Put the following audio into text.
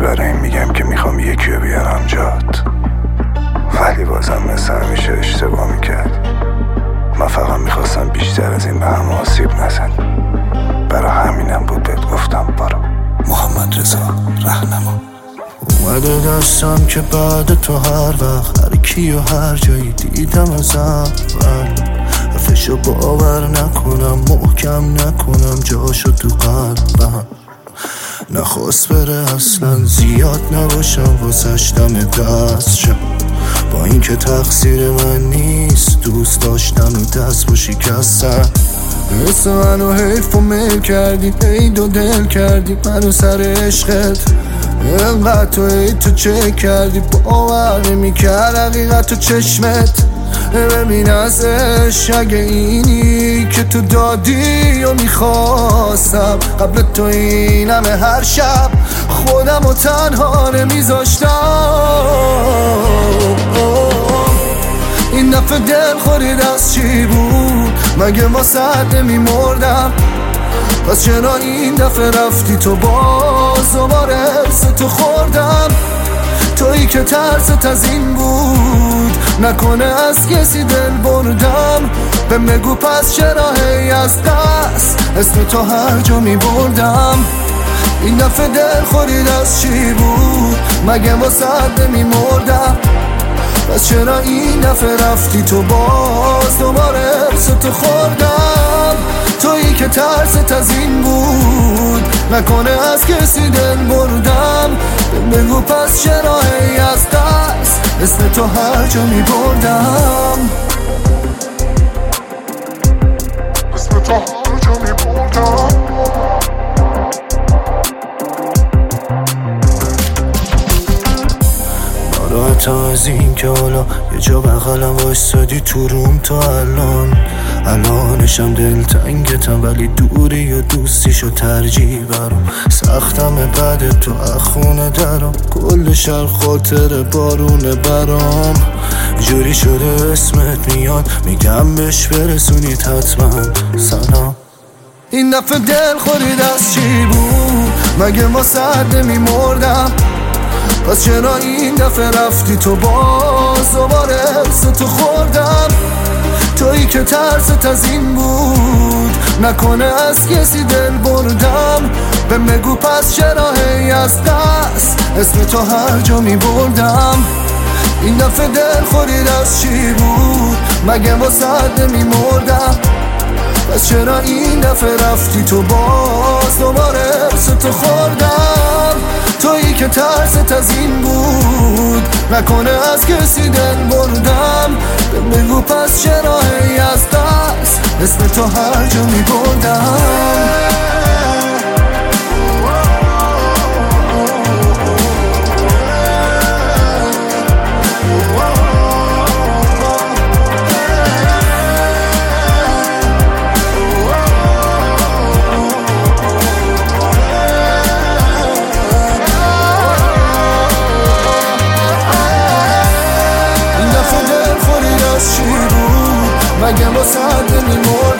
برای این میگم که میخوام یکی رو بیارم جات، ولی بازم مثل همیشه اشتباه میکردی. من فقط میخواستم بیشتر از این به هم آسیب نزنی، برای همینم بود بهت گفتم برو. محمد رضا رهنما. اومده دستم که بعد تو هر وقت هر کی و هر جایی دیدم از اول حرفشو باور نکنم، محکم نکنم جاشو تو قلبم. نخواست بره اصلا زیاد نباشم واسش دم دست شم، با اینکه تقصیر من نیست دوست داشتن و دست با شکستن. حس منو حیف و میل کردی، عید و دل کردی منو سر عشقت. اینقدر تو عید تو چه کردی، باور نمی‌کرد حقیقت تو چشمت. ببین ازش اگه اینی که تو دادی و میخواستم، قبل تو این همه هر شب خودم و تنها نمیذاشتم. این دفعه دل خورید از چی بود، مگه واسه نمیمردم؟ پس چرا این دفعه رفتی تو باز دوباره ارثتو خوردم؟ تویی که ترست از این بود نکنه از کسی دل بردم. به مگو پس چرا هی از دست اسم تو هر جا می بردم؟ این دفعه دل خورید از چی بود، مگه واسه نمی مردم؟ پس چرا این دفعه رفتی تو باز دوباره ارثتو خوردم؟ تویی که ترست از این بود نکنه از کسی دل بردم. بگو پس چرا هی از دست اسم تو هر جا می بردم؟ اسم تو هر جا می بردم. ناراحت از این که حالا یه جا بغلم وایستادی تو روم تا الانشم دلتنگتم، ولی دوری و دوستیشو ترجیح برام. سختم بعد تو اخونه درام، کل شهر خاطر بارونه برام. جوری شده اسمت میاد میگم بهش برسونید حتما سلام. این دفعه دل خورید از چی بود، مگه واسه نمیمردم؟ پس چرا این دفعه رفتی تو باز دوباره ارثتو خوردم؟ تویی که ترست از این بود نکنه از کسی دل بردم. به مگو پس چرا هی از دست اسم تو هر جا می بردم؟ این دفعه دل خورید از چی بود، مگه واسه نمی مردم؟ پس چرا این دفعه رفتی تو باز دوباره ارثتو خوردم؟ تویی که ترست از این بود نکنه از کسی دل بردم. بگو پس چرا هی از دست اسم تو هر جا می بردم؟ مگه واسه نمیمردم؟